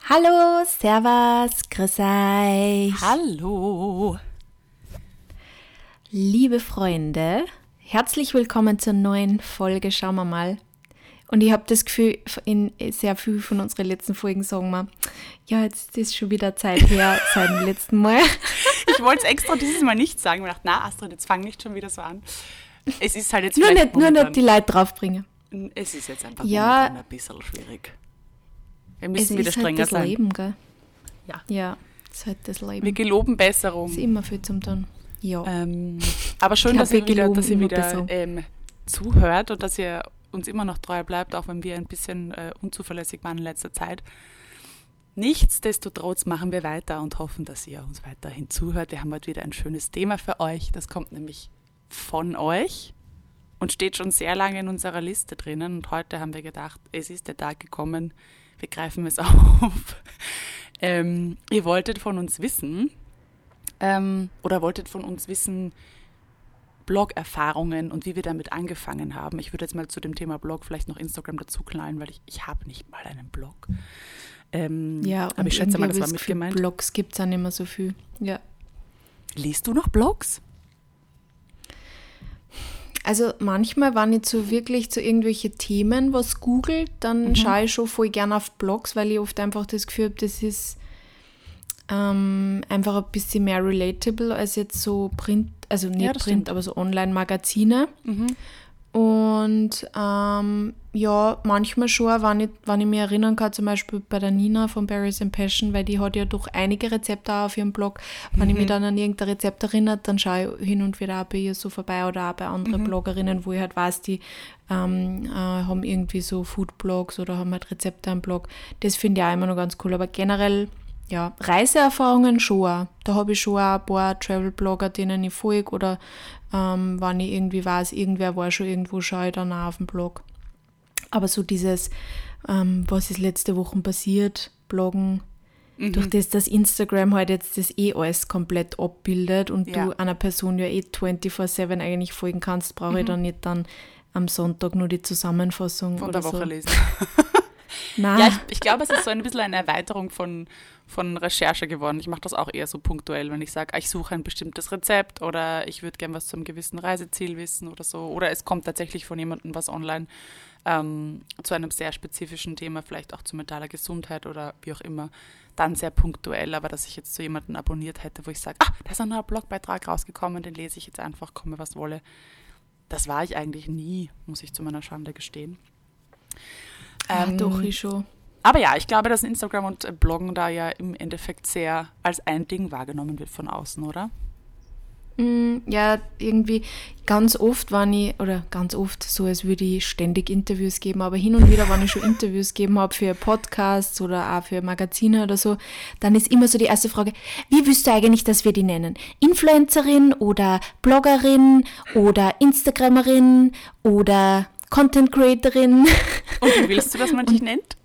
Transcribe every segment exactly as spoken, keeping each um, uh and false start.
Hallo, servus, grüß euch. Hallo. Liebe Freunde, herzlich willkommen zur neuen Folge, schauen wir mal. Und ich habe das Gefühl, in sehr viel von unseren letzten Folgen sagen wir, ja, jetzt ist schon wieder Zeit her seit dem letzten Mal. Ich wollte es extra dieses Mal nicht sagen. Ich dachte, na Astrid, jetzt fang nicht schon wieder so an. Es ist halt jetzt nur vielleicht nicht, nur nicht die Leute draufbringen. Es ist jetzt einfach ja, momentan ein bisschen schwierig. Wir müssen es wieder ist strenger halt das sein. Leben, gell? Ja. Ja, es ist halt das Leben. Wir geloben Besserung. Es ist immer viel zum tun. Ja. Ähm, aber schön, Ich dass hab ihr wieder, geloben, dass ihr immer wieder Besserung. ähm, zuhört und dass ihr uns immer noch treu bleibt, auch wenn wir ein bisschen äh, unzuverlässig waren in letzter Zeit. Nichtsdestotrotz machen wir weiter und hoffen, dass ihr uns weiterhin zuhört. Wir haben heute wieder ein schönes Thema für euch. Das kommt nämlich von euch und steht schon sehr lange in unserer Liste drinnen. Und heute haben wir gedacht, es ist der Tag gekommen, wir greifen es auf. ähm, ihr wolltet von uns wissen, ähm, oder wolltet von uns wissen, Blog-Erfahrungen und wie wir damit angefangen haben. Ich würde jetzt mal zu dem Thema Blog vielleicht noch Instagram dazu knallen, weil ich, ich habe nicht mal einen Blog. Ähm, Ja, aber ich schätze mal, das war mit gemeint. Blogs gibt es auch nicht mehr so viel. Ja. Liest du noch Blogs? Also manchmal, wenn ich so wirklich zu irgendwelchen Themen was googelt, dann Mhm. schaue ich schon voll gerne auf Blogs, weil ich oft einfach das Gefühl habe, das ist ähm, einfach ein bisschen mehr relatable als jetzt so Print, also nicht Ja, das Print, stimmt. aber so Online-Magazine. Mhm. Und ähm, ja, manchmal schon, wenn ich, wenn ich mich erinnern kann, zum Beispiel bei der Nina von Berries and Passion, weil die hat ja doch einige Rezepte auch auf ihrem Blog. Wenn Mhm. ich mich dann an irgendein Rezept erinnert, dann schaue ich hin und wieder auch bei ihr so vorbei oder auch bei anderen Mhm. Bloggerinnen, wo ich halt weiß, die ähm, äh, haben irgendwie so Foodblogs oder haben halt Rezepte am Blog. Das finde ich auch immer noch ganz cool. Aber generell, ja, Reiseerfahrungen schon auch. Da habe ich schon auch ein paar Travel-Blogger, denen ich folge oder ähm, wenn ich irgendwie weiß, irgendwer war schon irgendwo, schaue ich dann auch auf dem Blog. Aber so dieses, ähm, was ist letzte Woche passiert, Bloggen, Mhm. durch das, dass Instagram halt jetzt das eh alles komplett abbildet und Ja. du einer Person ja eh vierundzwanzig sieben eigentlich folgen kannst, brauche ich Mhm. dann nicht dann am Sonntag nur die Zusammenfassung Von oder der Woche so. lesen. Nein, Ja, ich, ich glaube, es ist so ein bisschen eine Erweiterung von, von Recherche geworden. Ich mache das auch eher so punktuell, wenn ich sage, ich suche ein bestimmtes Rezept oder ich würde gerne was zu einem gewissen Reiseziel wissen oder so. Oder es kommt tatsächlich von jemandem was online ähm, zu einem sehr spezifischen Thema, vielleicht auch zu mentaler Gesundheit oder wie auch immer. Dann sehr punktuell, aber dass ich jetzt so jemanden abonniert hätte, wo ich sage, ah, da ist ein neuer Blogbeitrag rausgekommen, den lese ich jetzt einfach, komme was wolle. Das war ich eigentlich nie, muss ich zu meiner Schande gestehen. ah, Ähm, doch, ich schon. Aber ja, ich glaube, dass Instagram und äh, Bloggen da ja im Endeffekt sehr als ein Ding wahrgenommen wird von außen, oder? Mm, Ja, irgendwie ganz oft, wenn ich, oder ganz oft so, als würde ich ständig Interviews geben, aber hin und wieder, wenn ich schon Interviews gegeben habe für Podcasts oder auch für Magazine oder so, dann ist immer so die erste Frage, wie willst du eigentlich, dass wir die nennen? Influencerin oder Bloggerin oder Instagramerin oder Content Creatorin? Und wie willst du, dass man dich nennt?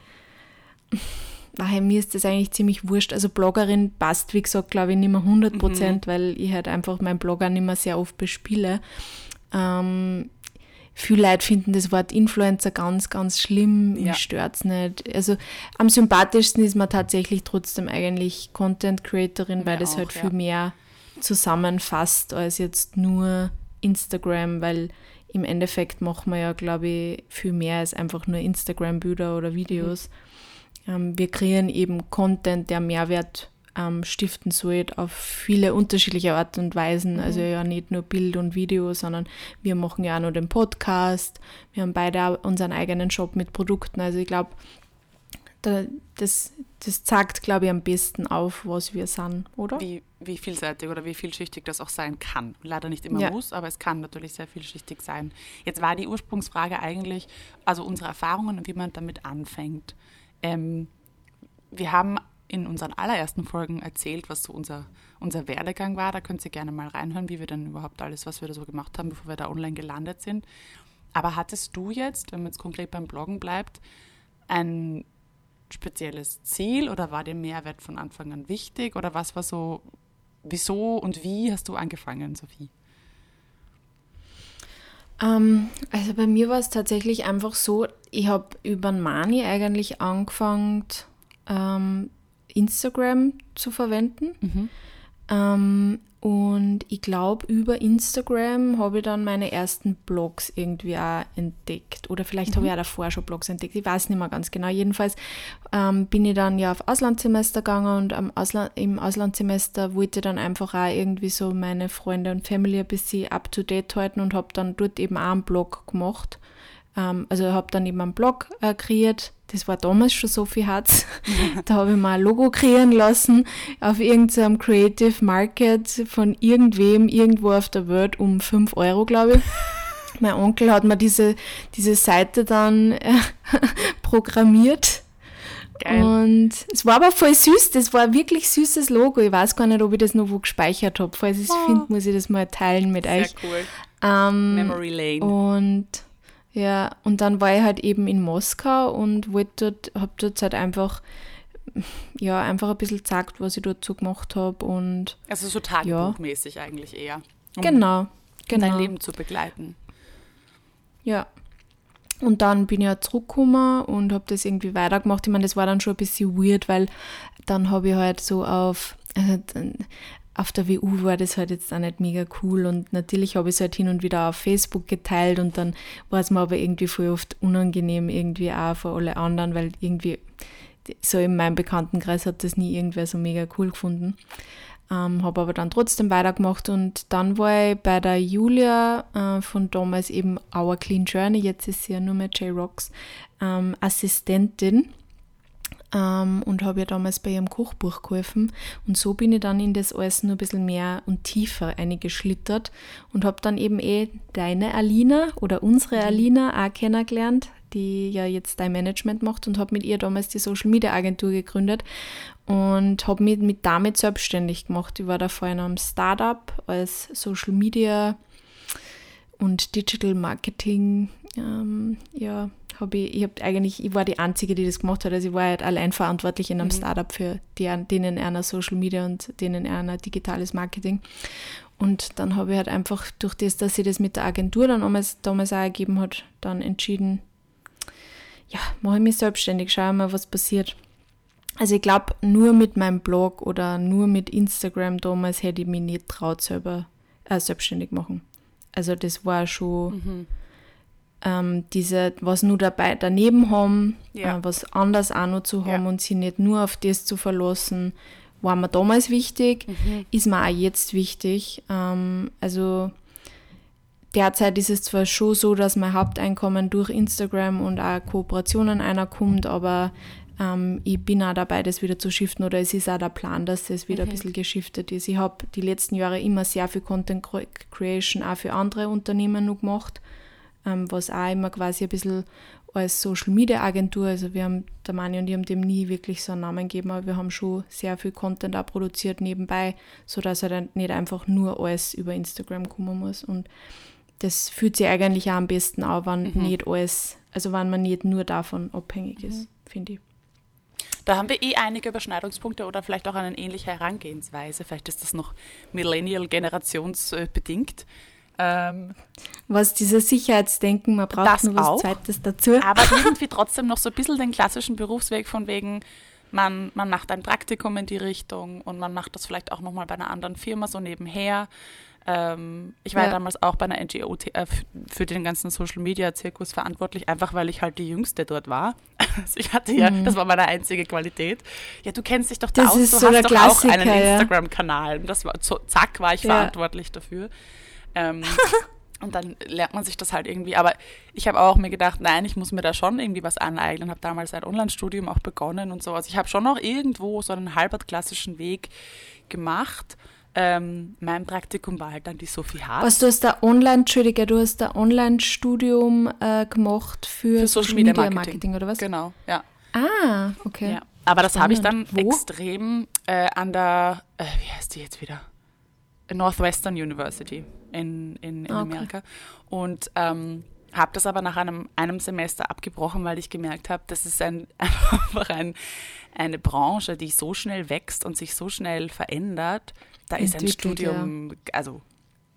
Daher mir ist das eigentlich ziemlich wurscht. Also Bloggerin passt, wie gesagt, glaube ich, nicht mehr hundert Prozent, Mhm. weil ich halt einfach meinen Blogger nicht mehr sehr oft bespiele. Ähm, viele Leute finden das Wort Influencer ganz, ganz schlimm. Ja. Mich stört es nicht. Also am sympathischsten ist man tatsächlich trotzdem eigentlich Content Creatorin, weil Mir das auch, halt ja. viel mehr zusammenfasst als jetzt nur Instagram, weil im Endeffekt machen wir ja, glaube ich, viel mehr als einfach nur Instagram-Bilder oder Videos. Ähm, wir kreieren eben Content, der Mehrwert ähm, stiften soll auf viele unterschiedliche Arten und Weisen. Also ja nicht nur Bild und Video, sondern wir machen ja auch noch den Podcast. Wir haben beide auch unseren eigenen Shop mit Produkten. Also ich glaube, da, das, das zeigt, glaube ich, am besten auf, was wir sind, oder? Wie, wie vielseitig oder wie vielschichtig das auch sein kann. Leider nicht immer Ja. muss, aber es kann natürlich sehr vielschichtig sein. Jetzt war die Ursprungsfrage eigentlich, also unsere Erfahrungen und wie man damit anfängt. Ähm, wir haben in unseren allerersten Folgen erzählt, was so unser, unser Werdegang war. Da könnt ihr gerne mal reinhören, wie wir dann überhaupt alles, was wir da so gemacht haben, bevor wir da online gelandet sind. Aber hattest du jetzt, wenn man jetzt konkret beim Bloggen bleibt, ein spezielles Ziel oder war dir Mehrwert von Anfang an wichtig? Oder was war so, wieso und wie hast du angefangen, Sophie? Ähm, also bei mir war es tatsächlich einfach so, ich habe über den Mani eigentlich angefangen, ähm, Instagram zu verwenden. Mhm. Ähm, und ich glaube, über Instagram habe ich dann meine ersten Blogs irgendwie auch entdeckt. Oder vielleicht Mhm. habe ich auch davor schon Blogs entdeckt. Ich weiß nicht mehr ganz genau. Jedenfalls ähm, bin ich dann ja auf Auslandssemester gegangen und am Ausland, im Auslandssemester wollte ich dann einfach auch irgendwie so meine Freunde und Family ein bisschen up-to-date halten und habe dann dort eben auch einen Blog gemacht. Ähm, also habe dann eben einen Blog äh, kreiert. Das war damals schon Sophie Hatz. Da habe ich mal ein Logo kreieren lassen auf irgendeinem Creative Market von irgendwem, irgendwo auf der Welt um fünf Euro, glaube ich. Mein Onkel hat mir diese, diese Seite dann äh, programmiert. Geil. Und es war aber voll süß. Das war ein wirklich süßes Logo. Ich weiß gar nicht, ob ich das noch wo gespeichert habe. Falls ich es Oh. finde, muss ich das mal teilen mit Sehr euch. cool. Ähm, Memory Lane. Und ja, und dann war ich halt eben in Moskau und wollte dort, habe dort halt einfach, ja, einfach ein bisschen gezeigt, was ich dort so gemacht habe und Also so tagebuchmäßig eigentlich eher. Um genau, genau. dein Leben zu begleiten. Ja. Und dann bin ich ja zurückgekommen und habe das irgendwie weitergemacht. Ich meine, das war dann schon ein bisschen weird, weil dann habe ich halt so auf, also dann, auf der W U war das halt jetzt auch nicht mega cool und natürlich habe ich es halt hin und wieder auf Facebook geteilt und dann war es mir aber irgendwie voll oft unangenehm irgendwie auch für alle anderen, weil irgendwie so in meinem Bekanntenkreis hat das nie irgendwer so mega cool gefunden. Ähm, habe aber dann trotzdem weitergemacht und dann war ich bei der Julia äh, von damals eben Our Clean Journey, jetzt ist sie ja nur mehr J-Rocks, ähm, Assistentin. Um, und habe ja damals bei ihrem Kochbuch geholfen und so bin ich dann in das alles nur ein bisschen mehr und tiefer eingeschlittert und habe dann eben eh deine Alina oder unsere Alina auch kennengelernt, die ja jetzt dein Management macht und habe mit ihr damals die Social Media Agentur gegründet und habe mich mit damit selbstständig gemacht. Ich war davor in einem Startup als Social Media und Digital Marketing, ähm, ja, habe ich, ich habe eigentlich, ich war die Einzige, die das gemacht hat, also ich war halt allein verantwortlich in einem mhm. Startup für die, denen einer Social Media und denen einer digitales Marketing. Und dann habe ich halt einfach durch das, dass sie das mit der Agentur dann damals, damals auch ergeben hat, dann entschieden, ja, mache ich mich selbstständig, schaue mal, was passiert. Also ich glaube, nur mit meinem Blog oder nur mit Instagram damals hätte ich mich nicht traut, selber äh, selbstständig machen. Also das war schon mhm. ähm, diese, was nur dabei daneben haben, ja. äh, was anders auch noch zu haben ja. und sich nicht nur auf das zu verlassen, war mir damals wichtig, mhm. ist mir auch jetzt wichtig. Ähm, also derzeit ist es zwar schon so, dass mein Haupteinkommen durch Instagram und auch Kooperationen einer kommt, aber ähm, ich bin auch dabei, das wieder zu shiften oder es ist auch der Plan, dass das wieder mhm. ein bisschen geschiftet ist. Ich habe die letzten Jahre immer sehr viel Content Creation auch für andere Unternehmen noch gemacht, ähm, was auch immer quasi ein bisschen als Social Media Agentur, also wir haben, der Mani und ich haben dem nie wirklich so einen Namen gegeben, aber wir haben schon sehr viel Content auch produziert nebenbei, sodass halt nicht einfach nur alles über Instagram kommen muss und das fühlt sich eigentlich auch am besten an, wenn mhm. nicht alles, also wenn man nicht nur davon abhängig ist, mhm. finde ich. Da haben wir eh einige Überschneidungspunkte oder vielleicht auch eine ähnliche Herangehensweise. Vielleicht ist das noch Millennial-generationsbedingt. Ähm, Was dieses Sicherheitsdenken, man braucht nur was auch, Zweites dazu. Aber irgendwie trotzdem noch so ein bisschen den klassischen Berufsweg von wegen, man, man macht ein Praktikum in die Richtung und man macht das vielleicht auch nochmal bei einer anderen Firma so nebenher. Ähm, ich war ja. damals auch bei einer N G O t- äh, für den ganzen Social-Media-Zirkus verantwortlich, einfach weil ich halt die Jüngste dort war. Also ich hatte ja, mhm. das war meine einzige Qualität. Ja, du kennst dich doch da das aus, ist du so hast doch Klassiker, auch einen ja. Instagram-Kanal. Das war, so, zack, war ich ja. verantwortlich dafür. Ähm, und dann lernt man sich das halt irgendwie. Aber ich habe auch mir gedacht, nein, ich muss mir da schon irgendwie was aneignen. Habe damals ein Online-Studium auch begonnen und so. Also ich habe schon noch irgendwo so einen halbert klassischen Weg gemacht. Ähm, mein Praktikum war halt dann die Sophie Hatz. Was, du hast da Online, Entschuldige, du hast da Online-Studium äh, gemacht für, für Social Media Marketing. Marketing, oder was? Genau, ja. Ah, okay. Ja. Aber das habe ich dann Wo? extrem äh, an der, äh, wie heißt die jetzt wieder? Northwestern University in, in, in okay. Amerika. Und ähm, habe das aber nach einem, einem Semester abgebrochen, weil ich gemerkt habe, das ist ein, einfach ein, eine Branche, die so schnell wächst und sich so schnell verändert. Da ist ein Studium, ja. also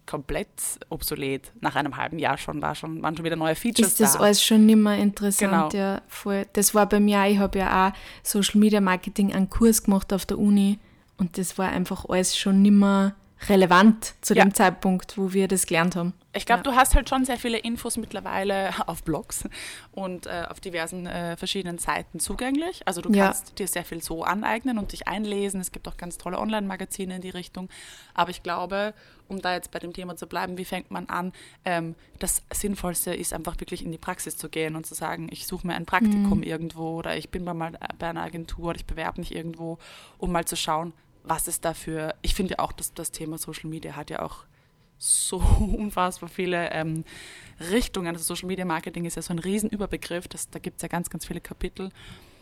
komplett obsolet. Nach einem halben Jahr schon, war schon waren schon wieder neue Features ist das da. alles schon nicht mehr interessant. Genau. Ja, voll. Das war bei mir auch, ich habe ja auch Social Media Marketing einen Kurs gemacht auf der Uni und das war einfach alles schon nicht mehr relevant zu Ja. dem Zeitpunkt, wo wir das gelernt haben. Ich glaube, Ja. du hast halt schon sehr viele Infos mittlerweile auf Blogs und äh, auf diversen äh, verschiedenen Seiten zugänglich. Also du Ja. kannst dir sehr viel so aneignen und dich einlesen. Es gibt auch ganz tolle Online-Magazine in die Richtung. Aber ich glaube, um da jetzt bei dem Thema zu bleiben, wie fängt man an? Ähm, das Sinnvollste ist einfach wirklich in die Praxis zu gehen und zu sagen, ich suche mir ein Praktikum Mhm. irgendwo oder ich bin bei, mal bei einer Agentur oder ich bewerbe mich irgendwo, um mal zu schauen, was ist dafür. Ich finde ja auch, dass das Thema Social Media hat ja auch so unfassbar viele ähm, Richtungen. Also Social Media Marketing ist ja so ein Riesenüberbegriff, das, da gibt es ja ganz, ganz viele Kapitel.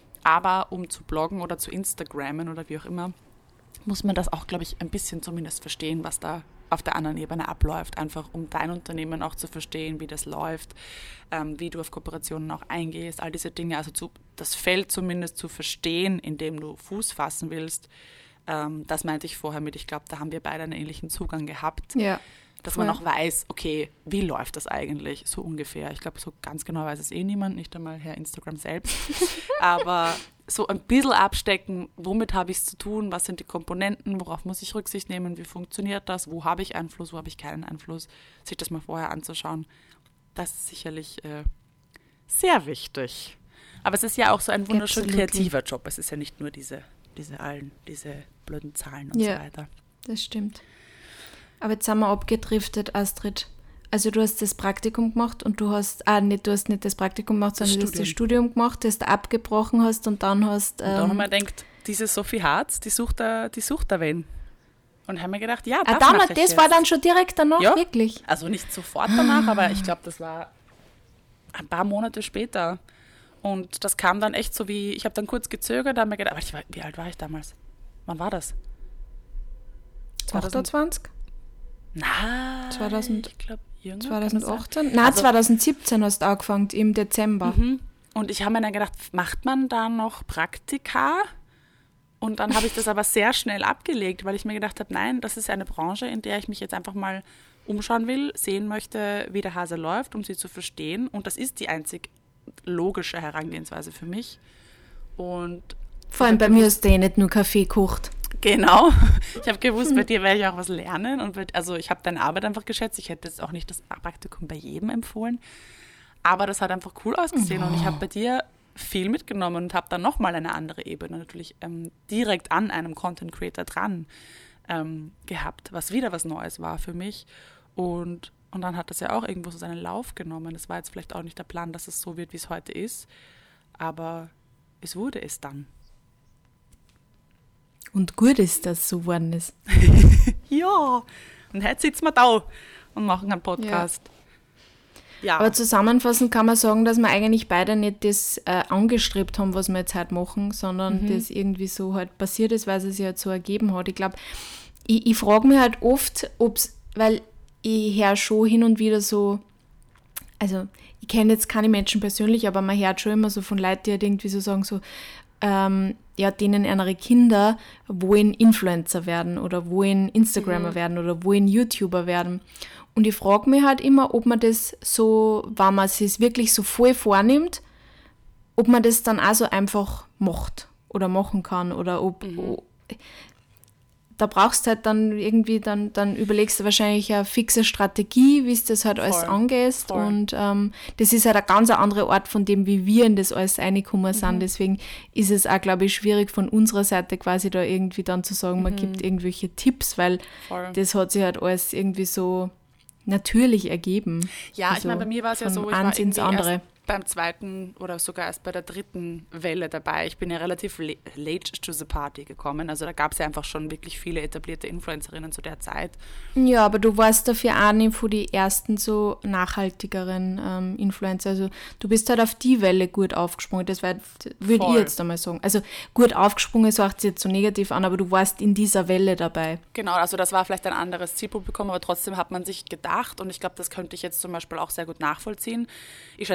Aber um zu bloggen oder zu Instagrammen oder wie auch immer, muss man das auch, glaube ich, ein bisschen zumindest verstehen, was da auf der anderen Ebene abläuft. Einfach um dein Unternehmen auch zu verstehen, wie das läuft, ähm, wie du auf Kooperationen auch eingehst, all diese Dinge. Also zu, das Feld zumindest zu verstehen, in dem du Fuß fassen willst. Ähm, das meinte ich vorher mit, ich glaube, da haben wir beide einen ähnlichen Zugang gehabt. Ja. Dass Voll. man auch weiß, okay, wie läuft das eigentlich, so ungefähr. Ich glaube, so ganz genau weiß es eh niemand, nicht einmal Herr Instagram selbst. Aber so ein bisschen abstecken, womit habe ich es zu tun, was sind die Komponenten, worauf muss ich Rücksicht nehmen, wie funktioniert das, wo habe ich Einfluss, wo habe ich keinen Einfluss, sich das mal vorher anzuschauen, das ist sicherlich äh, sehr wichtig. Aber es ist ja auch so ein wunderschön Absolutely. kreativer Job. Es ist ja nicht nur diese, diese allen, diese blöden Zahlen und Ja. so weiter. Das stimmt. Aber jetzt sind wir abgedriftet, Astrid. Also du hast das Praktikum gemacht und du hast, ah, nicht, du hast nicht das Praktikum gemacht, Das sondern du hast das Studium. Studium gemacht, das du abgebrochen hast und dann hast... Und dann haben Ähm, wir gedacht, diese Sophie Hartz, die sucht da, die sucht da wen. Und haben wir gedacht, ja, ah, das dann, mache das ich jetzt. war dann schon direkt danach, Ja. wirklich? Also nicht sofort danach, aber ich glaube, das war ein paar Monate später. Und das kam dann echt so wie, ich habe dann kurz gezögert, da haben wir gedacht, aber ich war, wie alt war ich damals? Wann war das? zweitausend achtundzwanzig? Nein, zweitausend ich glaube, jünger. zweitausendachtzehn? Nein, Also- zweitausendsiebzehn hast du angefangen, im Dezember. Mhm. Und ich habe mir dann gedacht, macht man da noch Praktika? Und dann habe ich das aber sehr schnell abgelegt, weil ich mir gedacht habe, nein, das ist eine Branche, in der ich mich jetzt einfach mal umschauen will, sehen möchte, wie der Hase läuft, um sie zu verstehen. Und das ist die einzig logische Herangehensweise für mich. Und Vor allem bei mir hast du eh nicht nur Kaffee gekocht. genau, ich habe gewusst, bei dir werde ich auch was lernen. Und bei, also ich habe deine Arbeit einfach geschätzt. Ich hätte jetzt auch nicht das Praktikum bei jedem empfohlen. Aber das hat einfach cool ausgesehen. Und ich habe bei dir viel mitgenommen und habe dann nochmal eine andere Ebene natürlich ähm, direkt an einem Content Creator dran ähm, gehabt, was wieder was Neues war für mich. Und, und dann hat das ja auch irgendwo so seinen Lauf genommen. Das war jetzt vielleicht auch nicht der Plan, dass es so wird, wie es heute ist. Aber es wurde es dann. Und gut ist, dass es so geworden ist. Ja, und heute sitzen wir da und machen einen Podcast. Ja, Aber zusammenfassend kann man sagen, dass wir eigentlich beide nicht das äh, angestrebt haben, was wir jetzt heute machen, sondern Mhm. das irgendwie so halt passiert ist, weil es sich halt so ergeben hat. Ich glaube, ich, ich frage mich halt oft, ob's, weil ich höre schon hin und wieder so, also ich kenne jetzt keine Menschen persönlich, aber man hört schon immer so von Leuten, die halt irgendwie so sagen, so, ähm, ja, denen ihre Kinder wollen Influencer werden oder wollen Instagrammer Mhm. werden oder wollen YouTuber werden. Und ich frage mich halt immer, ob man das so, wenn man es sich wirklich so voll vornimmt, ob man das dann auch so einfach macht oder machen kann oder ob, Mhm. o- da brauchst du halt dann irgendwie, dann, dann überlegst du wahrscheinlich eine fixe Strategie, wie es das halt alles Voll, angehst. voll. Und ähm, das ist halt ein ganz andere Art von dem, wie wir in das alles reingekommen sind. Mhm. Deswegen ist es auch, glaube ich, schwierig von unserer Seite quasi da irgendwie dann zu sagen, man Mhm. gibt irgendwelche Tipps, weil voll. das hat sich halt alles irgendwie so natürlich ergeben. Ja, ich Also meine, bei mir war es ja von so, ich war eins ins irgendwie andere. erst beim zweiten oder sogar erst bei der dritten Welle dabei. Ich bin ja relativ la- late to the party gekommen. Also da gab es ja einfach schon wirklich viele etablierte Influencerinnen zu der Zeit. Ja, aber du warst dafür auch nicht von die ersten so nachhaltigeren ähm, Influencer. Also du bist halt auf die Welle gut aufgesprungen. Das würde ich Voll. jetzt einmal sagen. Also gut aufgesprungen, so hört sich jetzt so negativ an, aber du warst in dieser Welle dabei. Genau, also das war vielleicht ein anderes Zielpublikum, aber trotzdem hat man sich gedacht, und ich glaube, das könnte ich jetzt zum Beispiel auch sehr gut nachvollziehen. Ich schätze mal, dass die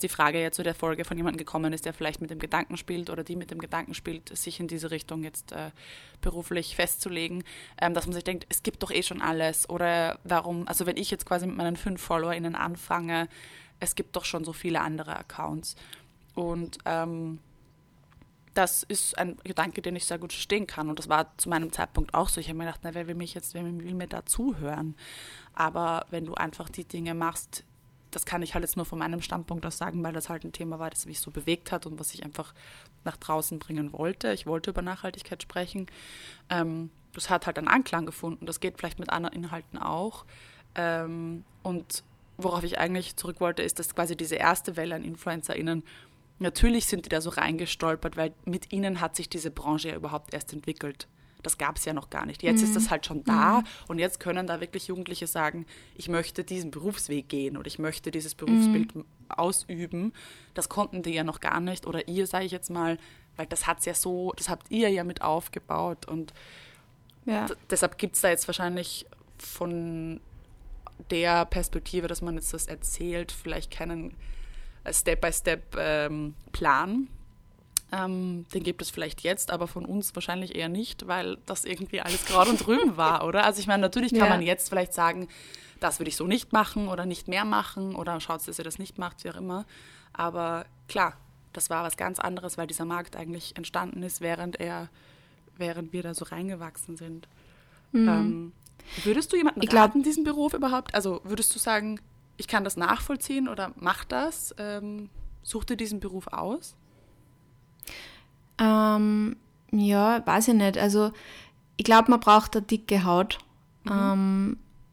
die Frage ja zu der Folge von jemandem gekommen ist, der vielleicht mit dem Gedanken spielt oder die mit dem Gedanken spielt, sich in diese Richtung jetzt äh, beruflich festzulegen, ähm, dass man sich denkt, es gibt doch eh schon alles oder warum, also wenn ich jetzt quasi mit meinen fünf FollowerInnen anfange, es gibt doch schon so viele andere Accounts. Und ähm, das ist ein Gedanke, den ich sehr gut verstehen kann. Und das war zu meinem Zeitpunkt auch so. Ich habe mir gedacht, na, wer will mich jetzt, wer will mir da zuhören? Aber wenn du einfach die Dinge machst, das kann ich halt jetzt nur von meinem Standpunkt aus sagen, weil das halt ein Thema war, das mich so bewegt hat und was ich einfach nach draußen bringen wollte. Ich wollte über Nachhaltigkeit sprechen. Ähm, das hat halt einen Anklang gefunden. Das geht vielleicht mit anderen Inhalten auch. Ähm, und worauf ich eigentlich zurück wollte, ist, dass quasi diese erste Welle an InfluencerInnen, natürlich sind die da so reingestolpert, weil mit ihnen hat sich diese Branche ja überhaupt erst entwickelt. Das gab es ja noch gar nicht. Jetzt mhm. ist das halt schon da mhm. und jetzt können da wirklich Jugendliche sagen, ich möchte diesen Berufsweg gehen oder ich möchte dieses Berufsbild mhm. ausüben. Das konnten die ja noch gar nicht oder ihr, sage ich jetzt mal, weil das hat's ja so, das habt ihr ja mit aufgebaut und ja. d- deshalb gibt es da jetzt wahrscheinlich von der Perspektive, dass man jetzt das erzählt, vielleicht keinen Step-by-Step-Plan. Ähm, den gibt es vielleicht jetzt, aber von uns wahrscheinlich eher nicht, weil das irgendwie alles gerade und drüben war, oder? Also ich meine, natürlich kann ja. man jetzt vielleicht sagen, das würde ich so nicht machen oder nicht mehr machen oder schaut, dass ihr das nicht macht, wie auch immer. Aber klar, das war was ganz anderes, weil dieser Markt eigentlich entstanden ist, während er, während wir da so reingewachsen sind. Mhm. Ähm, würdest du jemanden ich glaub, raten, diesen Beruf überhaupt? Also würdest du sagen, ich kann das nachvollziehen oder mach das? Ähm, such dir diesen Beruf aus? Ähm, ja, weiß ich nicht. Also ich glaube, man braucht eine dicke Haut. Mhm. Ähm,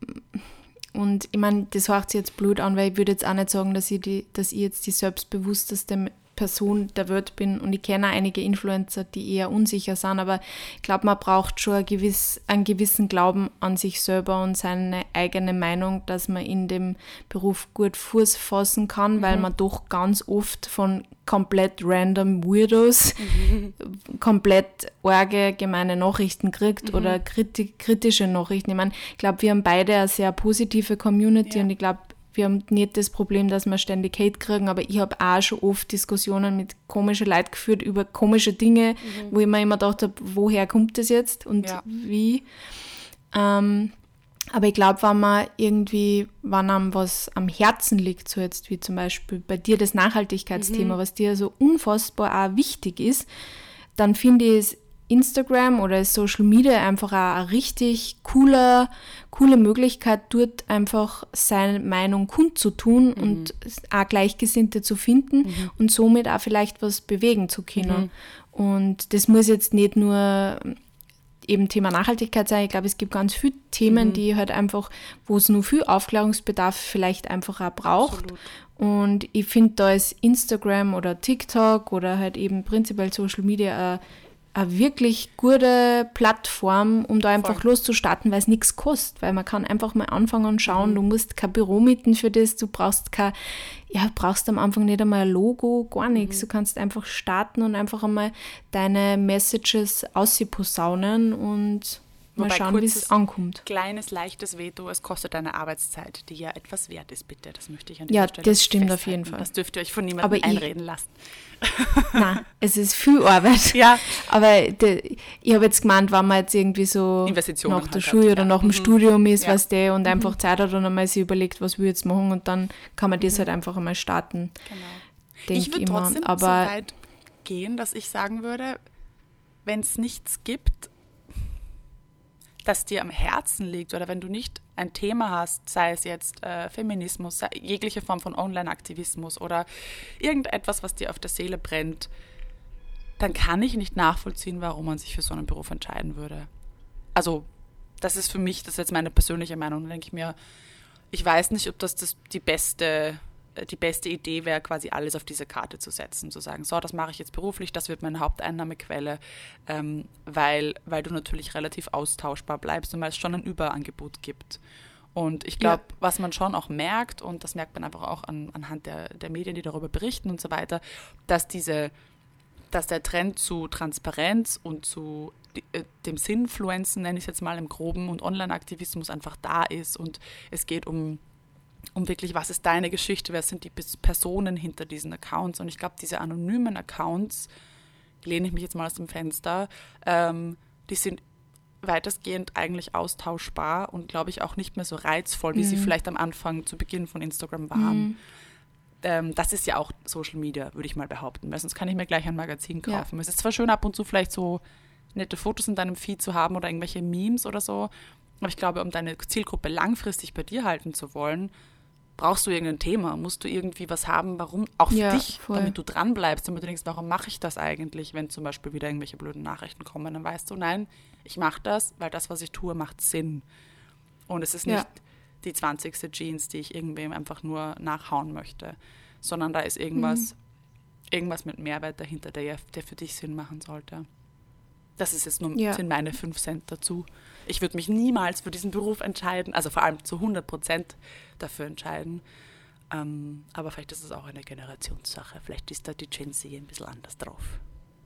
und ich meine, das hört sich jetzt blöd an, weil ich würde jetzt auch nicht sagen, dass ich, die, dass ich jetzt die selbstbewussteste Person der Welt bin und ich kenne auch einige Influencer, die eher unsicher sind, aber ich glaube, man braucht schon ein gewiss, einen gewissen Glauben an sich selber und seine eigene Meinung, dass man in dem Beruf gut Fuß fassen kann, mhm. weil man doch ganz oft von komplett random Weirdos mhm. komplett arge, gemeine Nachrichten kriegt mhm. oder kriti- kritische Nachrichten. Ich meine, ich glaube, wir haben beide eine sehr positive Community ja. und ich glaube, wir haben nicht das Problem, dass wir ständig Hate kriegen, aber ich habe auch schon oft Diskussionen mit komischen Leuten geführt über komische Dinge, mhm. wo ich mir immer gedacht habe, woher kommt das jetzt und ja. wie. Ähm, aber ich glaube, wenn man irgendwie, wenn einem was am Herzen liegt, so jetzt wie zum Beispiel bei dir das Nachhaltigkeitsthema, mhm. was dir so unfassbar auch wichtig ist, dann finde ich es Instagram oder Social Media einfach auch eine richtig coole, coole Möglichkeit, dort einfach seine Meinung kundzutun mhm. und auch Gleichgesinnte zu finden mhm. und somit auch vielleicht was bewegen zu können. Mhm. Und das muss jetzt nicht nur eben Thema Nachhaltigkeit sein. Ich glaube, es gibt ganz viele Themen, mhm. die halt einfach, wo es nur viel Aufklärungsbedarf vielleicht einfach auch braucht. Absolut. Und ich finde, da ist Instagram oder TikTok oder halt eben prinzipiell Social Media eine eine wirklich gute Plattform, um da einfach Voll. loszustarten, weil es nichts kostet, weil man kann einfach mal anfangen und schauen, mhm. du musst kein Büro mieten für das, du brauchst kein, ja, brauchst am Anfang nicht einmal ein Logo, gar nichts, mhm. du kannst einfach starten und einfach einmal deine Messages ausposaunen und mal Wobei schauen, wie es ankommt. Kleines, leichtes Veto, es kostet deine Arbeitszeit, die ja etwas wert ist, bitte. Das möchte ich an dieser ja, Stelle Ja, das stimmt festhalten. Auf jeden Fall. Das dürft ihr euch von niemandem aber einreden ich, lassen. Nein, es ist viel Arbeit. Ja. Aber de, ich habe jetzt gemeint, wenn man jetzt irgendwie so nach der halt Schule hat, oder ja. nach dem mhm. Studium ist, ja. weißt du, und mhm. einfach Zeit hat und einmal sich überlegt, was will ich jetzt machen und dann kann man das mhm. halt einfach einmal starten. Genau. Ich würde trotzdem aber, so weit gehen, dass ich sagen würde, wenn es nichts gibt, das dir am Herzen liegt oder wenn du nicht ein Thema hast, sei es jetzt äh, Feminismus, sei, jegliche Form von Online-Aktivismus oder irgendetwas, was dir auf der Seele brennt, dann kann ich nicht nachvollziehen, warum man sich für so einen Beruf entscheiden würde. Also das ist für mich, das ist jetzt meine persönliche Meinung, da denke ich mir, ich weiß nicht, ob das, das die beste die beste Idee wäre, quasi alles auf diese Karte zu setzen, zu sagen, so, das mache ich jetzt beruflich, das wird meine Haupteinnahmequelle, ähm, weil, weil du natürlich relativ austauschbar bleibst und weil es schon ein Überangebot gibt. Und ich glaube, ja. was man schon auch merkt, und das merkt man einfach auch an, anhand der, der Medien, die darüber berichten und so weiter, dass diese, dass der Trend zu Transparenz und zu äh, dem Sinnfluenzen, nenne ich es jetzt mal im Groben, und Online-Aktivismus einfach da ist und es geht um um wirklich, was ist deine Geschichte, wer sind die Personen hinter diesen Accounts. Und ich glaube, diese anonymen Accounts, lehne ich mich jetzt mal aus dem Fenster, ähm, die sind weitestgehend eigentlich austauschbar und, glaube ich, auch nicht mehr so reizvoll, wie mhm. sie vielleicht am Anfang zu Beginn von Instagram waren. Mhm. Ähm, das ist ja auch Social Media, würde ich mal behaupten, weil sonst kann ich mir gleich ein Magazin kaufen. Ja. Es ist zwar schön, ab und zu vielleicht so nette Fotos in deinem Feed zu haben oder irgendwelche Memes oder so, aber ich glaube, um deine Zielgruppe langfristig bei dir halten zu wollen, brauchst du irgendein Thema, musst du irgendwie was haben, warum, auch für ja, dich, voll. Damit du dranbleibst, damit du denkst, warum mache ich das eigentlich, wenn zum Beispiel wieder irgendwelche blöden Nachrichten kommen, dann weißt du, nein, ich mache das, weil das, was ich tue, macht Sinn. Und es ist nicht ja. die zwanzigste Jeans, die ich irgendwem einfach nur nachhauen möchte, sondern da ist irgendwas, mhm. irgendwas mit Mehrwert dahinter, der, der für dich Sinn machen sollte. Das ist jetzt nur ja. sind meine fünf Cent dazu. Ich würde mich niemals für diesen Beruf entscheiden, also vor allem zu hundert Prozent dafür entscheiden. Ähm, aber vielleicht ist es auch eine Generationssache. Vielleicht ist da die Gen Z ein bisschen anders drauf.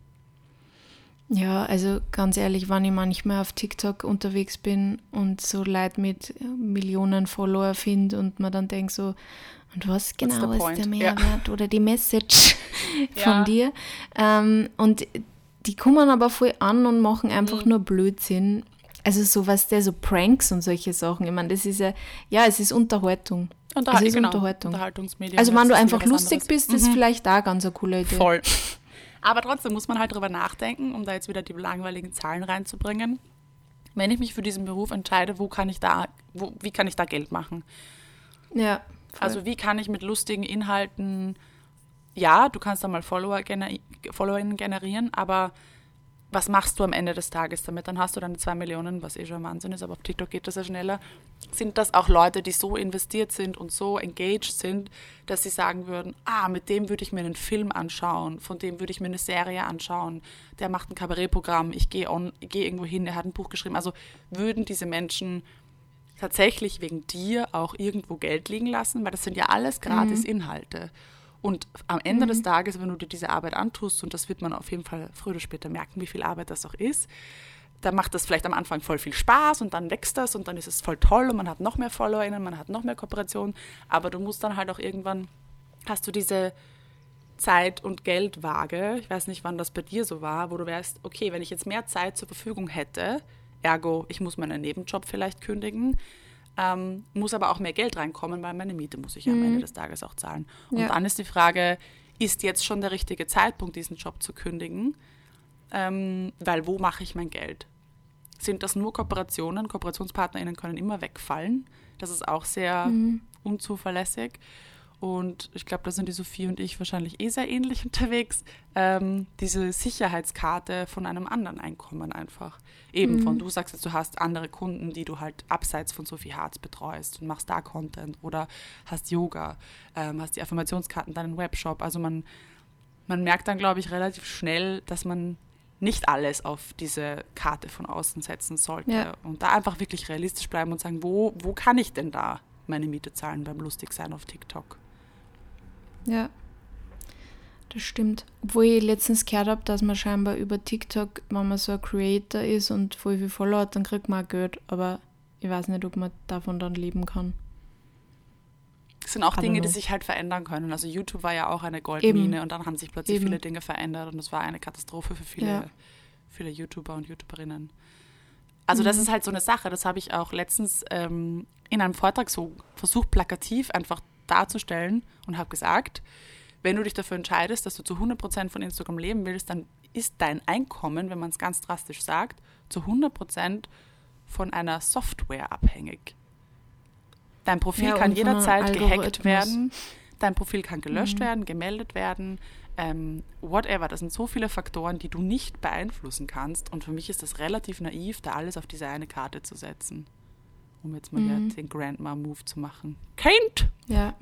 Ja, also ganz ehrlich, wenn ich manchmal auf TikTok unterwegs bin und so Leute mit Millionen Follower finde und man dann denkt so, und was genau ist der Mehrwert ja. oder die Message von ja. dir? Ähm, und die kommen aber voll an und machen einfach mhm. nur Blödsinn. Also sowas, der so Pranks und solche Sachen. Ich meine, das ist ja, ja, es ist Unterhaltung. Unterhal- es ist genau. Unterhaltung. Unterhaltungsmedien. Also wenn du einfach lustig bist, ist mhm. vielleicht auch ganz eine coole Idee. Voll. Aber trotzdem muss man halt drüber nachdenken, um da jetzt wieder die langweiligen Zahlen reinzubringen. Wenn ich mich für diesen Beruf entscheide, wo kann ich da, wo, wie kann ich da Geld machen? Ja. Voll. Also wie kann ich mit lustigen Inhalten, ja, du kannst da mal Follower gener- FollowerInnen generieren, aber was machst du am Ende des Tages damit? Dann hast du deine zwei Millionen, was eh schon Wahnsinn ist, aber auf TikTok geht das ja schneller. Sind das auch Leute, die so investiert sind und so engaged sind, dass sie sagen würden, ah, mit dem würde ich mir einen Film anschauen, von dem würde ich mir eine Serie anschauen, der macht ein Kabarettprogramm, ich gehe on, ich gehe irgendwo hin, er hat ein Buch geschrieben. Also würden diese Menschen tatsächlich wegen dir auch irgendwo Geld liegen lassen? Weil das sind ja alles gratis mhm. Inhalte. Und am Ende mhm. des Tages, wenn du dir diese Arbeit antust, und das wird man auf jeden Fall früher oder später merken, wie viel Arbeit das auch ist, dann macht das vielleicht am Anfang voll viel Spaß und dann wächst das und dann ist es voll toll und man hat noch mehr FollowerInnen, man hat noch mehr Kooperationen, aber du musst dann halt auch irgendwann, hast du diese Zeit- und Geldwaage, ich weiß nicht, wann das bei dir so war, wo du wärst, okay, wenn ich jetzt mehr Zeit zur Verfügung hätte, ergo, ich muss meinen Nebenjob vielleicht kündigen, Ähm, muss aber auch mehr Geld reinkommen, weil meine Miete muss ich ja am mhm. Ende des Tages auch zahlen. Und ja. dann ist die Frage, ist jetzt schon der richtige Zeitpunkt, diesen Job zu kündigen? Ähm, weil wo mache ich mein Geld? Sind das nur Kooperationen? KooperationspartnerInnen können immer wegfallen. Das ist auch sehr mhm. unzuverlässig. Und ich glaube, da sind die Sophie und ich wahrscheinlich eh sehr ähnlich unterwegs. Ähm, diese Sicherheitskarte von einem anderen Einkommen einfach. Eben mhm. von, du sagst jetzt, du hast andere Kunden, die du halt abseits von Sophie Hartz betreust und machst da Content oder hast Yoga, ähm, hast die Affirmationskarten, deinen Webshop. Also man, man merkt dann, glaube ich, relativ schnell, dass man nicht alles auf diese Karte von außen setzen sollte. Ja. Und da einfach wirklich realistisch bleiben und sagen, wo, wo kann ich denn da meine Miete zahlen beim Lustigsein auf TikTok? Ja, das stimmt. Obwohl ich letztens gehört habe, dass man scheinbar über TikTok, wenn man so ein Creator ist und voll viel Follower hat, dann kriegt man auch Geld. Aber ich weiß nicht, ob man davon dann leben kann. Das sind auch Dinge, die sich halt verändern können. Also YouTube war ja auch eine Goldmine Eben. Und dann haben sich plötzlich Eben. viele Dinge verändert und es war eine Katastrophe für viele, ja. viele YouTuber und YouTuberinnen. Also mhm. das ist halt so eine Sache, das habe ich auch letztens ähm, in einem Vortrag so versucht, plakativ einfach darzustellen und habe gesagt, wenn du dich dafür entscheidest, dass du zu hundert Prozent von Instagram leben willst, dann ist dein Einkommen, wenn man es ganz drastisch sagt, zu hundert Prozent von einer Software abhängig. Dein Profil ja, kann jederzeit gehackt werden, dein Profil kann gelöscht mhm. werden, gemeldet werden, ähm, whatever. Das sind so viele Faktoren, die du nicht beeinflussen kannst und für mich ist das relativ naiv, da alles auf diese eine Karte zu setzen. Um jetzt mal mhm. den Grandma-Move zu machen. Kind! Ja.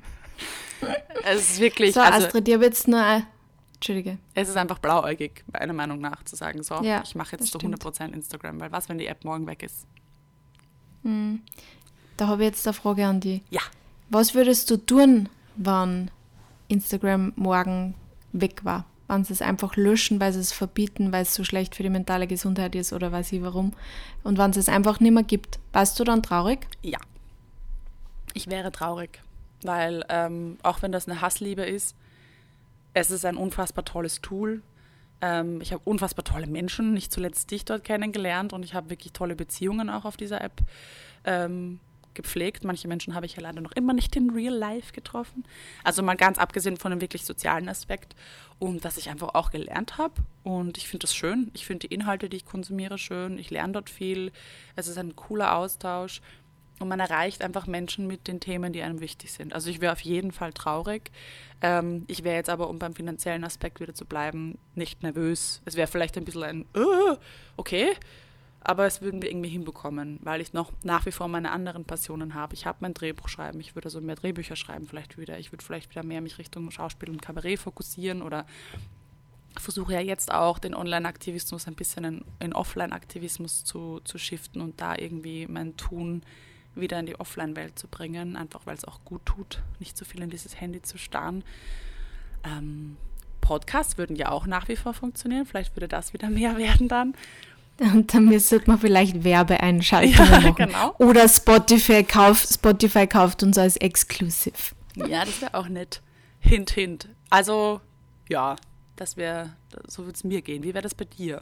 Es ist wirklich... So, also, Astrid, ich habe jetzt nur... Ein, Entschuldige. Es ist einfach blauäugig, meiner Meinung nach, zu sagen, so, ja, ich mache jetzt zu hundert Prozent Instagram, weil was, wenn die App morgen weg ist? Mhm. Da habe ich jetzt eine Frage an dich. Ja. Was würdest du tun, wenn Instagram morgen weg war? Wenn sie es einfach löschen, weil sie es verbieten, weil es so schlecht für die mentale Gesundheit ist oder weiß ich warum. Und wenn es es einfach nicht mehr gibt, warst du dann traurig? Ja. Ich wäre traurig. weil ähm, auch wenn das eine Hassliebe ist, es ist ein unfassbar tolles Tool. Ähm, ich habe unfassbar tolle Menschen, nicht zuletzt dich dort kennengelernt und ich habe wirklich tolle Beziehungen auch auf dieser App ähm, gepflegt. Manche Menschen habe ich ja leider noch immer nicht in Real Life getroffen. Also mal ganz abgesehen von dem wirklich sozialen Aspekt und dass ich einfach auch gelernt habe und ich finde das schön. Ich finde die Inhalte, die ich konsumiere, schön. Ich lerne dort viel. Es ist ein cooler Austausch und man erreicht einfach Menschen mit den Themen, die einem wichtig sind. Also ich wäre auf jeden Fall traurig. Ähm, ich wäre jetzt aber, um beim finanziellen Aspekt wieder zu bleiben, nicht nervös. Es wäre vielleicht ein bisschen ein uh, okay, aber es würden wir irgendwie hinbekommen, weil ich noch nach wie vor meine anderen Passionen habe. Ich habe mein Drehbuch schreiben, ich würde also mehr Drehbücher schreiben vielleicht wieder. Ich würde vielleicht wieder mehr mich Richtung Schauspiel und Kabarett fokussieren oder versuche ja jetzt auch den Online-Aktivismus ein bisschen in, in Offline-Aktivismus zu, zu shiften und da irgendwie mein Tun wieder in die Offline-Welt zu bringen, einfach weil es auch gut tut, nicht so viel in dieses Handy zu starren. Ähm, Podcasts würden ja auch nach wie vor funktionieren, vielleicht würde das wieder mehr werden dann. Und dann müsste man vielleicht Werbeeinschaltungen Ja, machen. genau. Oder Spotify kauft, Spotify kauft uns als Exclusive. Ja, das wäre auch nett. Hint, hint. Also, ja, das wäre, so würde es mir gehen. Wie wäre das bei dir?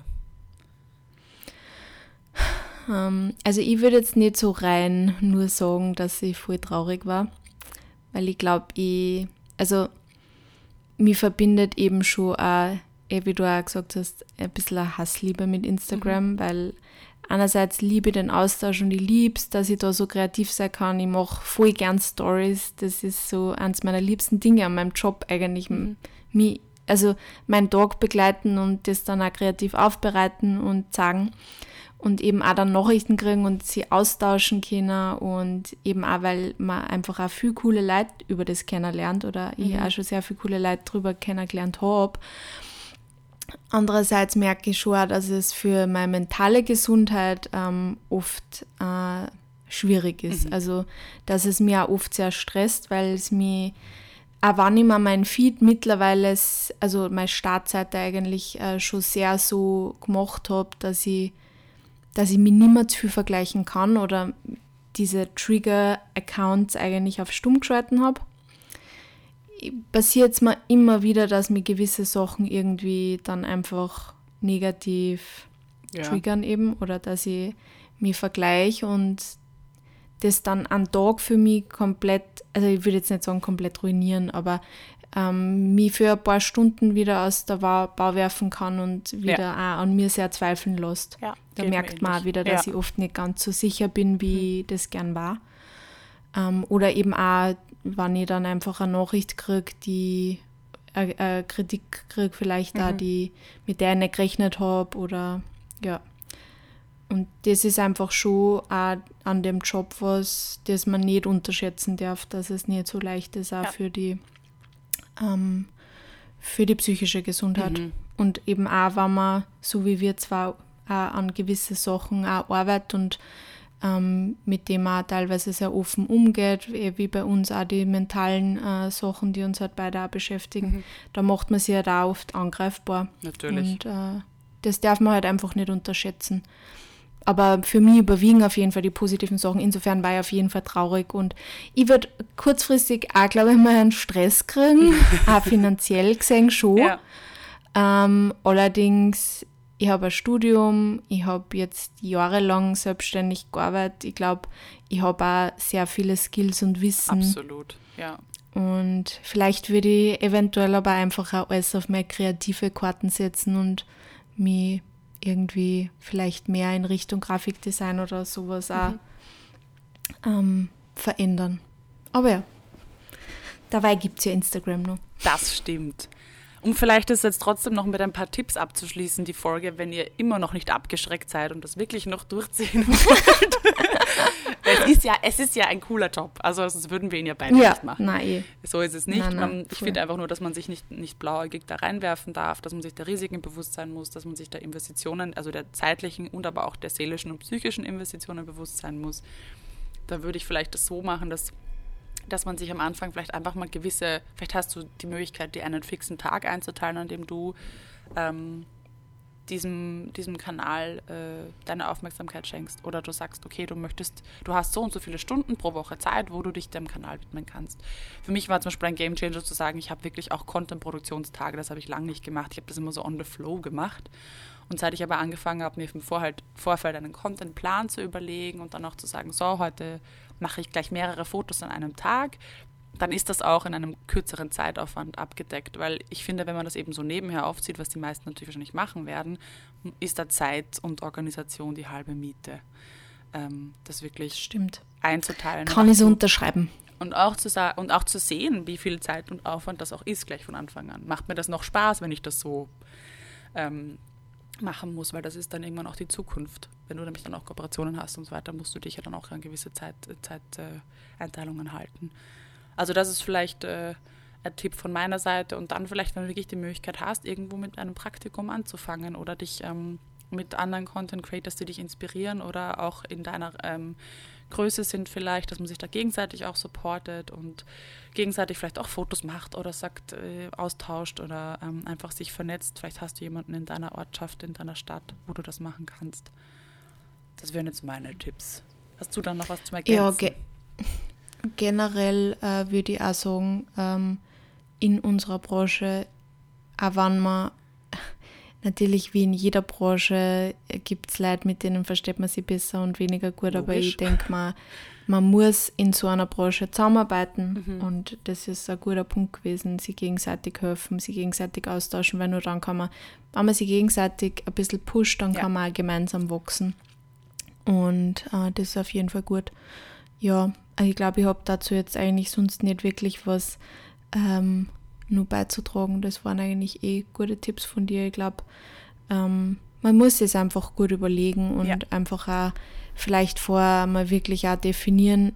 Ähm, also ich würde jetzt nicht so rein nur sagen, dass ich voll traurig war, weil ich glaube, ich, also mich verbindet eben schon auch, wie du auch gesagt hast, ein bisschen eine Hassliebe mit Instagram, mhm. weil einerseits liebe ich den Austausch und ich liebe es, dass ich da so kreativ sein kann. Ich mache voll gern Stories. Das ist so eines meiner liebsten Dinge an meinem Job eigentlich. Mhm. Mich, also meinen Tag begleiten und das dann auch kreativ aufbereiten und sagen. Und eben auch dann Nachrichten kriegen und sie austauschen können und eben auch, weil man einfach auch viele coole Leute über das kennenlernt oder mhm. ich auch schon sehr viele coole Leute drüber kennengelernt habe. Andererseits merke ich schon auch, dass es für meine mentale Gesundheit ähm, oft äh, schwierig ist. Mhm. Also, dass es mir auch oft sehr stresst, weil es mich, auch wenn ich mir mein Feed mittlerweile, also meine Startseite eigentlich äh, schon sehr so gemacht habe, dass ich, dass ich mich nicht mehr zu viel vergleichen kann oder diese Trigger-Accounts eigentlich auf stumm geschalten habe. Passiert es mir immer wieder, dass mir gewisse Sachen irgendwie dann einfach negativ ja. triggern eben oder dass ich mich vergleiche und das dann einen Tag für mich komplett, also ich würde jetzt nicht sagen komplett ruinieren, aber ähm, mich für ein paar Stunden wieder aus der Bau werfen kann und wieder ja. auch an mir sehr zweifeln lässt. Ja, da merkt man auch wieder, dass ja. ich oft nicht ganz so sicher bin, wie mhm. das gern war. Ähm, oder eben auch, wenn ich dann einfach eine Nachricht kriege, die eine, eine Kritik kriege, vielleicht mhm. auch, die, mit der ich nicht gerechnet habe oder ja. Und das ist einfach schon auch an dem Job was, das man nicht unterschätzen darf, dass es nicht so leicht ist, auch ja. für die ähm, für die psychische Gesundheit. Mhm. Und eben auch, wenn man, so wie wir zwar auch an gewisse Sachen auch arbeitet und Ähm, mit dem man teilweise sehr offen umgeht, wie bei uns auch die mentalen äh, Sachen, die uns halt beide auch beschäftigen. Mhm. Da macht man sich halt auch oft angreifbar. Natürlich. Und äh, das darf man halt einfach nicht unterschätzen. Aber für mich überwiegen auf jeden Fall die positiven Sachen. Insofern war ich auf jeden Fall traurig. Und ich würde kurzfristig auch, glaube ich, mal einen Stress kriegen, auch finanziell gesehen schon. Ja. Ähm, allerdings ich habe ein Studium, ich habe jetzt jahrelang selbstständig gearbeitet. Ich glaube, ich habe auch sehr viele Skills und Wissen. Absolut, ja. Und vielleicht würde ich eventuell aber einfach auch alles auf meine kreative Karten setzen und mich irgendwie vielleicht mehr in Richtung Grafikdesign oder sowas mhm. auch ähm, verändern. Aber ja, dabei gibt es ja Instagram noch. Das stimmt. Um vielleicht das jetzt trotzdem noch mit ein paar Tipps abzuschließen, die Folge, wenn ihr immer noch nicht abgeschreckt seid und das wirklich noch durchziehen wollt. es, ist ja, es ist ja ein cooler Job, also sonst würden wir ihn ja beide ja, nicht machen. Nein. So ist es nicht. Nein, nein, ich finde einfach nur, dass man sich nicht, nicht blauäugig da reinwerfen darf, dass man sich der Risiken bewusst sein muss, dass man sich der Investitionen, also der zeitlichen und aber auch der seelischen und psychischen Investitionen bewusst sein muss. Da würde ich vielleicht das so machen, dass dass man sich am Anfang vielleicht einfach mal gewisse, vielleicht hast du die Möglichkeit, dir einen fixen Tag einzuteilen, an dem du ähm, diesem, diesem Kanal äh, deine Aufmerksamkeit schenkst. Oder du sagst, okay, du möchtest, du hast so und so viele Stunden pro Woche Zeit, wo du dich dem Kanal widmen kannst. Für mich war zum Beispiel ein Gamechanger zu sagen, ich habe wirklich auch Content-Produktionstage, das habe ich lange nicht gemacht. Ich habe das immer so on the flow gemacht. Und seit ich aber angefangen habe, mir im Vorhalt, Vorfeld einen Contentplan zu überlegen und dann auch zu sagen, so, heute mache ich gleich mehrere Fotos an einem Tag, dann ist das auch in einem kürzeren Zeitaufwand abgedeckt, weil ich finde, wenn man das eben so nebenher aufzieht, was die meisten natürlich wahrscheinlich machen werden, ist da Zeit und Organisation die halbe Miete. Ähm, das wirklich Stimmt. einzuteilen. Kann ich so unterschreiben. Und auch, zu sa- und auch zu sehen, wie viel Zeit und Aufwand das auch ist, gleich von Anfang an. Macht mir das noch Spaß, wenn ich das so ähm, machen muss, weil das ist dann irgendwann auch die Zukunft. Wenn du nämlich dann auch Kooperationen hast und so weiter, musst du dich ja dann auch an gewisse Zeit, Zeit, äh, Einteilungen halten. Also das ist vielleicht äh, ein Tipp von meiner Seite und dann vielleicht, wenn du wirklich die Möglichkeit hast, irgendwo mit einem Praktikum anzufangen oder dich ähm, mit anderen Content Creators, die dich inspirieren oder auch in deiner ähm, Größe sind vielleicht, dass man sich da gegenseitig auch supportet und gegenseitig vielleicht auch Fotos macht oder sagt, äh, austauscht oder ähm, einfach sich vernetzt. Vielleicht hast du jemanden in deiner Ortschaft, in deiner Stadt, wo du das machen kannst. Das wären jetzt meine Tipps. Hast du dann noch was zum Ergänzen? Ja, ge- generell äh, würde ich auch sagen, ähm, in unserer Branche, auch wenn man natürlich wie in jeder Branche gibt es Leute, mit denen versteht man sich besser und weniger gut, Logisch. Aber ich denke mal, man muss in so einer Branche zusammenarbeiten mhm. und das ist ein guter Punkt gewesen, sich gegenseitig helfen, sich gegenseitig austauschen, weil nur dann kann man, wenn man sich gegenseitig ein bisschen pusht, dann ja. kann man auch gemeinsam wachsen und äh, das ist auf jeden Fall gut. Ja, ich glaube, ich habe dazu jetzt eigentlich sonst nicht wirklich was ähm, nur beizutragen. Das waren eigentlich eh gute Tipps von dir. Ich glaube, ähm, man muss es einfach gut überlegen und ja. einfach auch vielleicht vorher mal wirklich auch definieren,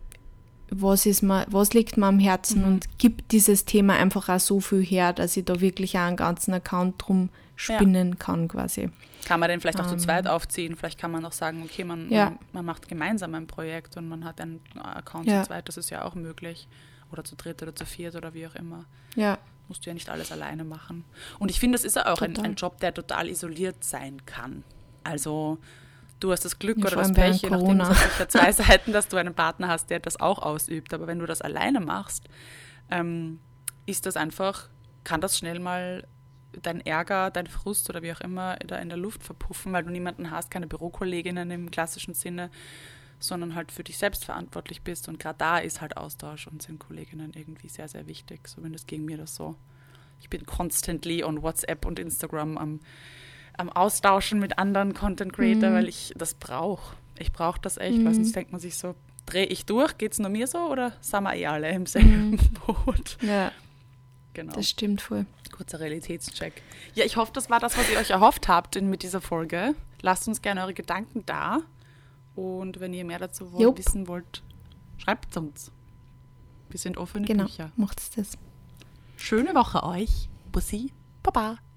was ist mir, was liegt mir am Herzen mhm. und gibt dieses Thema einfach auch so viel her, dass ich da wirklich auch einen ganzen Account drum spinnen ja. kann quasi. Kann man den vielleicht auch um, zu zweit aufziehen? Vielleicht kann man auch sagen, okay, man, ja. man, man macht gemeinsam ein Projekt und man hat einen Account ja. zu zweit, das ist ja auch möglich. Oder zu dritt oder zu viert oder wie auch immer. Ja. Musst du ja nicht alles alleine machen. Und ich finde, das ist ja auch ein, ein Job, der total isoliert sein kann. Also du hast das Glück ja, oder das Pech, je nachdem, es hat sicher zwei Seiten, dass du einen Partner hast, der das auch ausübt. Aber wenn du das alleine machst, ähm, ist das einfach, kann das schnell mal dein Ärger, dein Frust oder wie auch immer da in der Luft verpuffen, weil du niemanden hast, keine Bürokolleginnen im klassischen Sinne, sondern halt für dich selbst verantwortlich bist. Und gerade da ist halt Austausch und sind Kolleginnen irgendwie sehr, sehr wichtig. Zumindest ging mir das so. Ich bin constantly on WhatsApp und Instagram am, am Austauschen mit anderen Content Creator, mhm. weil ich das brauche. Ich brauche das echt, mhm. weil sonst denkt man sich so, drehe ich durch, geht es nur mir so oder sind wir eh alle im selben mhm. Boot? Ja, genau. Das stimmt voll. Kurzer Realitätscheck. Ja, ich hoffe, das war das, was ihr euch erhofft habt in, mit dieser Folge. Lasst uns gerne eure Gedanken da. Und wenn ihr mehr dazu wollt, wissen wollt, schreibt uns. Wir sind offene genau, Bücher. Genau, macht's das. Schöne Woche euch. Bussi, Baba.